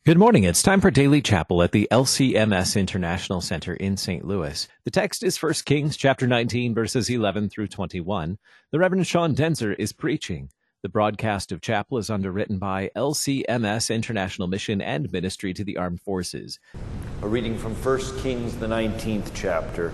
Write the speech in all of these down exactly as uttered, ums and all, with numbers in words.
Good morning. It's time for Daily Chapel at the L C M S International Center in Saint Louis. The text is First Kings chapter nineteen, verses eleven through twenty-one. The Reverend Sean Denzer is preaching. The broadcast of chapel is underwritten by L C M S International Mission and Ministry to the Armed Forces. A reading from First Kings, the nineteenth chapter.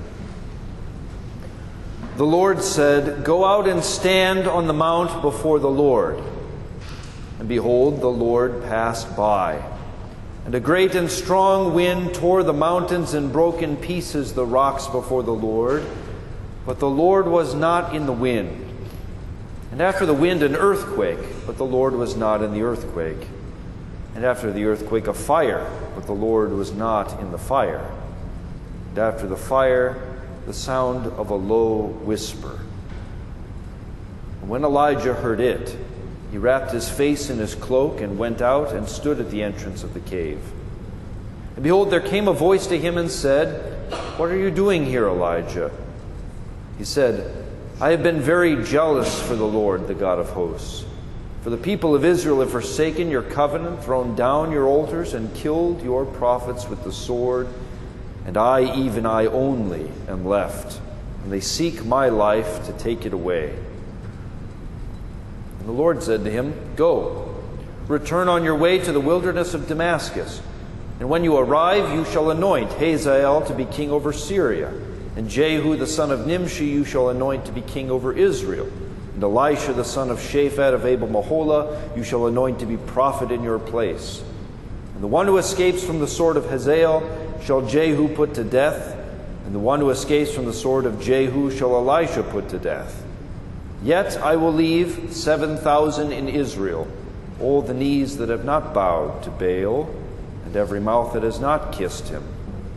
The Lord said, "Go out and stand on the mount before the Lord." And behold, the Lord passed by. And a great and strong wind tore the mountains and broke in pieces the rocks before the Lord. But the Lord was not in the wind. And after the wind an earthquake, but the Lord was not in the earthquake. And after the earthquake a fire, but the Lord was not in the fire. And after the fire the sound of a low whisper. And when Elijah heard it, he wrapped his face in his cloak and went out and stood at the entrance of the cave. And behold, there came a voice to him and said, "What are you doing here, Elijah?" He said, "I have been very jealous for the Lord, the God of hosts. For the people of Israel have forsaken your covenant, thrown down your altars, and killed your prophets with the sword. And I, even I only, am left. And they seek my life to take it away." And the Lord said to him, "Go, return on your way to the wilderness of Damascus. And when you arrive, you shall anoint Hazael to be king over Syria. And Jehu the son of Nimshi you shall anoint to be king over Israel. And Elisha the son of Shaphat of Abel-Meholah you shall anoint to be prophet in your place. And the one who escapes from the sword of Hazael shall Jehu put to death. And the one who escapes from the sword of Jehu shall Elisha put to death. Yet I will leave seven thousand in Israel, all the knees that have not bowed to Baal, and every mouth that has not kissed him."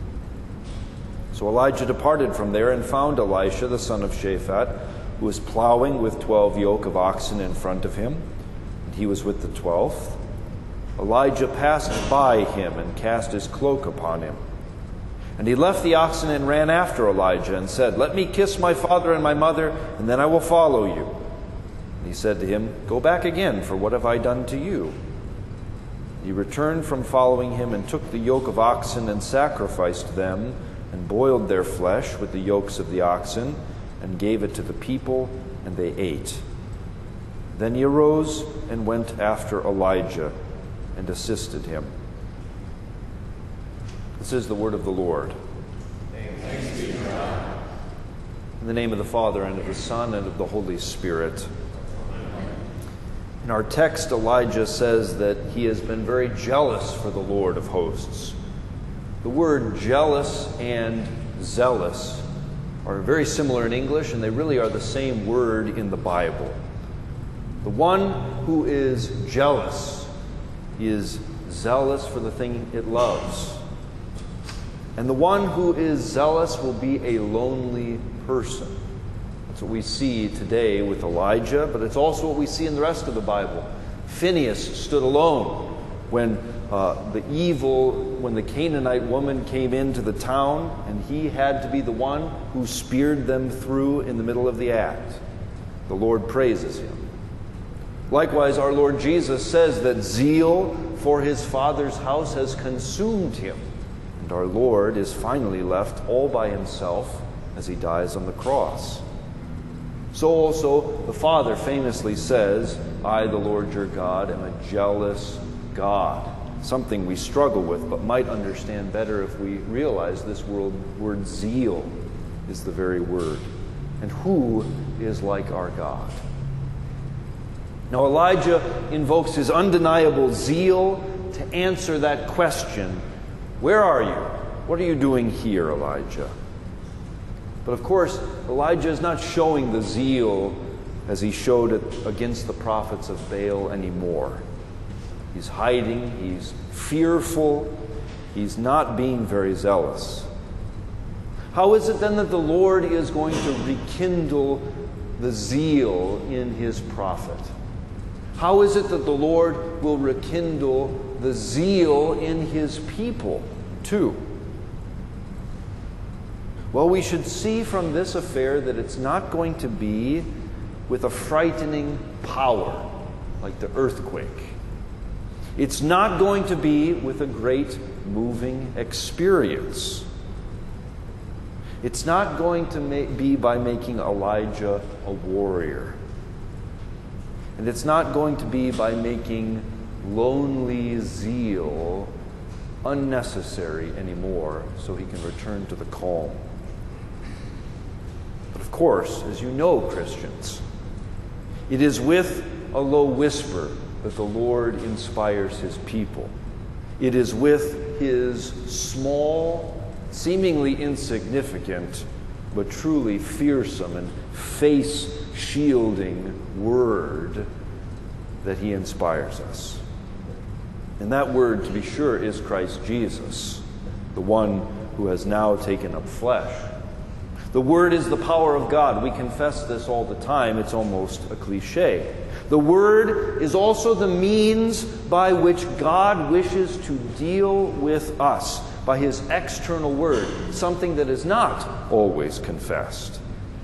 So Elijah departed from there and found Elisha the son of Shaphat, who was plowing with twelve yoke of oxen in front of him, and he was with the twelfth. Elijah passed by him and cast his cloak upon him. And he left the oxen and ran after Elijah and said, "Let me kiss my father and my mother, and then I will follow you." And he said to him, "Go back again, for what have I done to you?" He returned from following him and took the yoke of oxen and sacrificed them and boiled their flesh with the yokes of the oxen and gave it to the people, and they ate. Then he arose and went after Elijah and assisted him. This is the word of the Lord. Thanks be to God. In the name of the Father, and of the Son, and of the Holy Spirit. In our text, Elijah says that he has been very jealous for the Lord of hosts. The word jealous and zealous are very similar in English, and they really are the same word in the Bible. The one who is jealous is zealous for the thing it loves. And the one who is zealous will be a lonely person. That's what we see today with Elijah, but it's also what we see in the rest of the Bible. Phinehas stood alone when uh, the evil, when the Canaanite woman came into the town, and he had to be the one who speared them through in the middle of the act. The Lord praises him. Likewise, our Lord Jesus says that zeal for his Father's house has consumed him. And our Lord is finally left all by himself as he dies on the cross. So also the Father famously says, "I, the Lord your God, am a jealous God." Something we struggle with, but might understand better if we realize this word, word zeal is the very word. And who is like our God? Now Elijah invokes his undeniable zeal to answer that question. Where are you? What are you doing here, Elijah? But of course, Elijah is not showing the zeal as he showed it against the prophets of Baal anymore. He's hiding, he's fearful, he's not being very zealous. How is it then that the Lord is going to rekindle the zeal in his prophet? How is it that the Lord will rekindle the zeal in his people too? Well, we should see from this affair that it's not going to be with a frightening power like the earthquake. It's not going to be with a great moving experience. It's not going to ma- be by making Elijah a warrior. And it's not going to be by making lonely zeal unnecessary anymore so he can return to the calm. But of course, as you know, Christians, it is with a low whisper that the Lord inspires his people. It is with his small, seemingly insignificant, but truly fearsome and face-shielding word that he inspires us. And that word, to be sure, is Christ Jesus, the one who has now taken up flesh. The Word is the power of God. We confess this all the time. It's almost a cliche. The Word is also the means by which God wishes to deal with us, by His external Word, something that is not always confessed.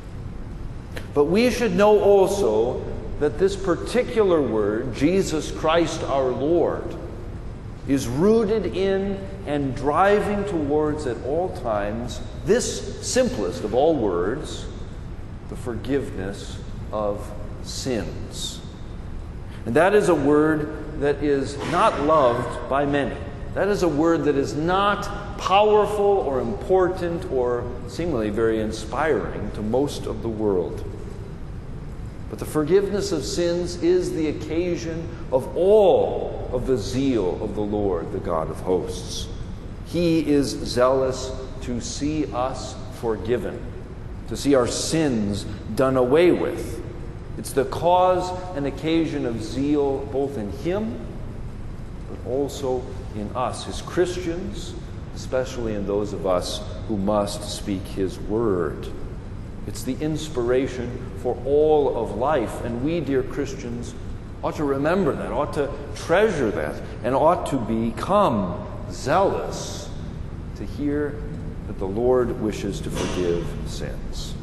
But we should know also that this particular Word, Jesus Christ our Lord, is rooted in and driving towards at all times this simplest of all words, the forgiveness of sins. And that is a word that is not loved by many. That is a word that is not powerful or important or seemingly very inspiring to most of the world. But the forgiveness of sins is the occasion of all of the zeal of the Lord, the God of hosts. He is zealous to see us forgiven, to see our sins done away with. It's the cause and occasion of zeal both in Him, but also in us, His Christians, especially in those of us who must speak His word. It's the inspiration for all of life, and we, dear Christians, ought to remember that, ought to treasure that, and ought to become zealous to hear that the Lord wishes to forgive sins.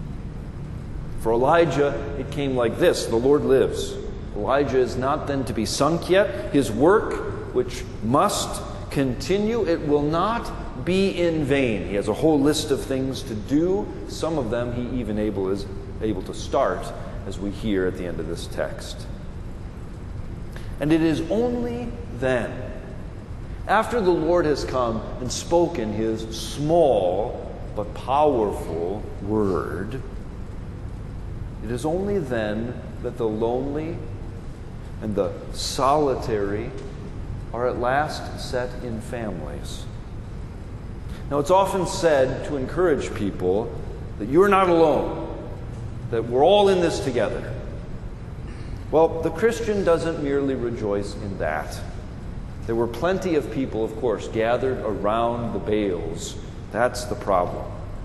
For Elijah, it came like this: the Lord lives. Elijah is not then to be sunk yet. His work, which must continue, it will not be in vain. He has a whole list of things to do. Some of them he even able is able to start, as we hear at the end of this text. And it is only then, after the Lord has come and spoken His small but powerful word, it is only then that the lonely and the solitary are at last set in families. Now, it's often said to encourage people that you're not alone, that we're all in this together. Well, the Christian doesn't merely rejoice in that. There were plenty of people, of course, gathered around the bales. That's the problem.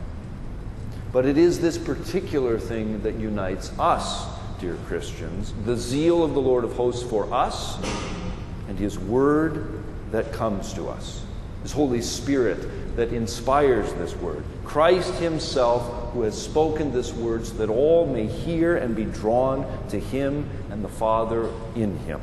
But it is this particular thing that unites us, dear Christians, the zeal of the Lord of hosts for us and His word that comes to us, His Holy Spirit that inspires this word, Christ Himself who has spoken this word so that all may hear and be drawn to Him and the Father in Him.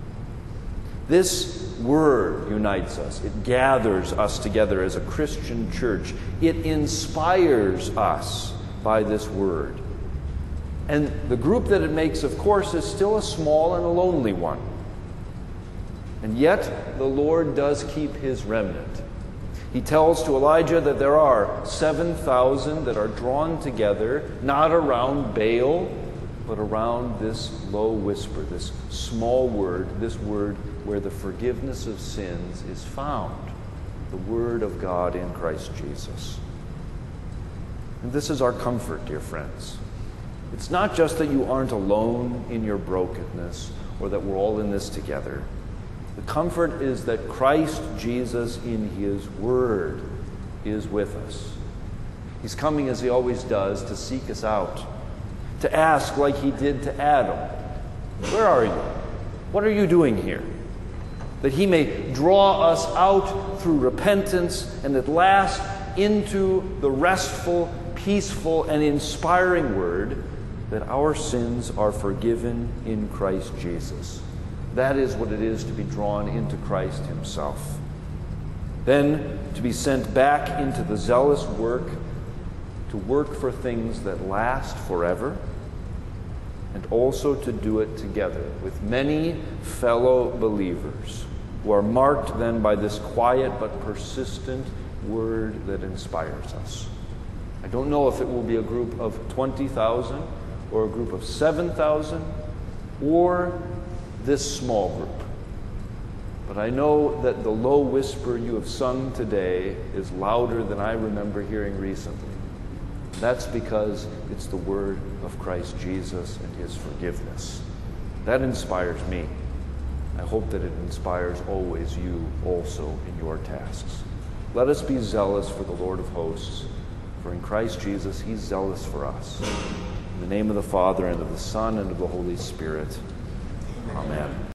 This word unites us. It gathers us together as a Christian church. It inspires us by this word. And the group that it makes, of course, is still a small and a lonely one. And yet, the Lord does keep His remnant. He tells to Elijah that there are seven thousand that are drawn together, not around Baal, but around this low whisper, this small word, this word where the forgiveness of sins is found, the Word of God in Christ Jesus. And this is our comfort, dear friends. It's not just that you aren't alone in your brokenness or that we're all in this together. The comfort is that Christ Jesus in His Word is with us. He's coming, as He always does, to seek us out, to ask like He did to Adam, "Where are you? What are you doing here?" That He may draw us out through repentance and at last into the restful, peaceful, and inspiring word that our sins are forgiven in Christ Jesus. That is what it is to be drawn into Christ himself. Then to be sent back into the zealous work, to work for things that last forever, and also to do it together with many fellow believers who are marked then by this quiet but persistent word that inspires us. I don't know if it will be a group of twenty thousand or a group of seven thousand or this small group. But I know that the low whisper you have sung today is louder than I remember hearing recently. That's because it's the word of Christ Jesus and his forgiveness. That inspires me. I hope that it inspires always you also in your tasks. Let us be zealous for the Lord of hosts, for in Christ Jesus he's zealous for us. In the name of the Father, and of the Son, and of the Holy Spirit. Amen.